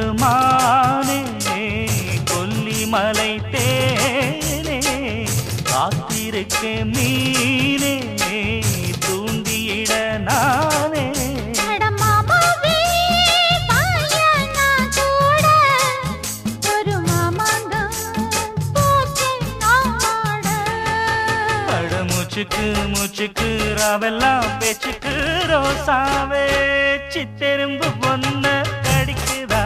மானே கொல்லிமலை தேனே காத்திருக்க மீனே தூண்டியிட நானே மூச்சுக்கு மூச்சுக்கு ராவெல்லாம் பேச்சுக்கு ரோசாவே சித்தெரும்பு பொண்ண கடிக்குதா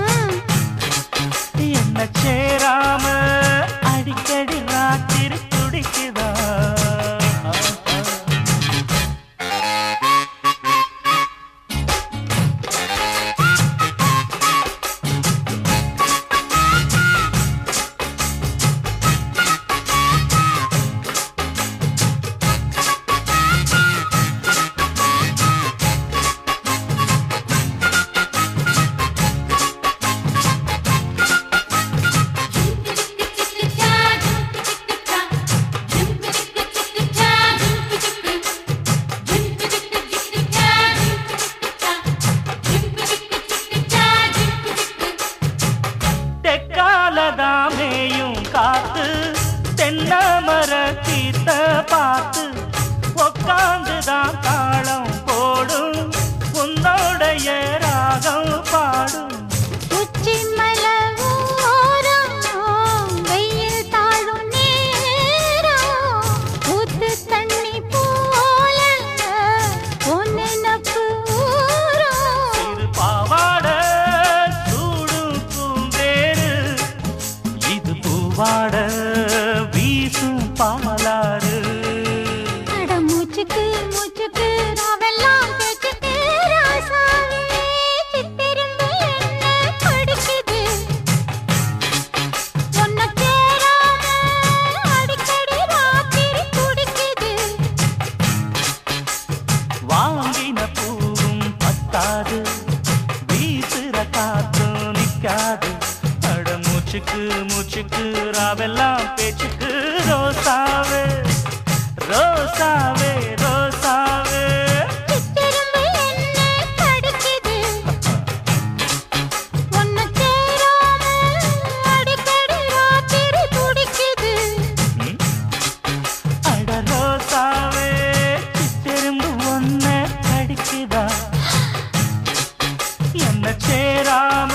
என்ன சேராம அடிக்கடி ராத்திரி துடிக்குதா மேயும் காத்து தென்னமர தீத்த பார்த்து உக்காந்துதான் தாளம் போடும் உன்னோடைய ராகம் பாடும் உச்சி வெயில் தாழும் நேரம் ஊத்து தண்ணி போல ஒன்னப்பு இது பாவாட சூடும் பூந்தேரு இது பூவாட வீசும் பாலாறு மூச்சுக்கு மூச்சுக்கு ராவெல்லாம் பேச்சுக்கு ராசாவே சித்திரும்பு என்ன படிக்குது ஒன்ன சேராம அடிக்கடி ராத்திரி துடிக்குது வாங்கின பூவும் பத்தாது வீசுற காத்தும் நிக்காது அட மூச்சுக்கு மூச்சுக்கு ராவெல்லாம் பேச்சுக்கு ரோசாவே ரோசாவே ரோசாவே சித்திரும்பு என்ன படிக்குது ஒன்ன சேராம அடிக்கடி ராத்திரி துடிக்குது அட ரோசாவே சித்தெரும்பு ஒன்ன கடிக்குதா என்ன சேராம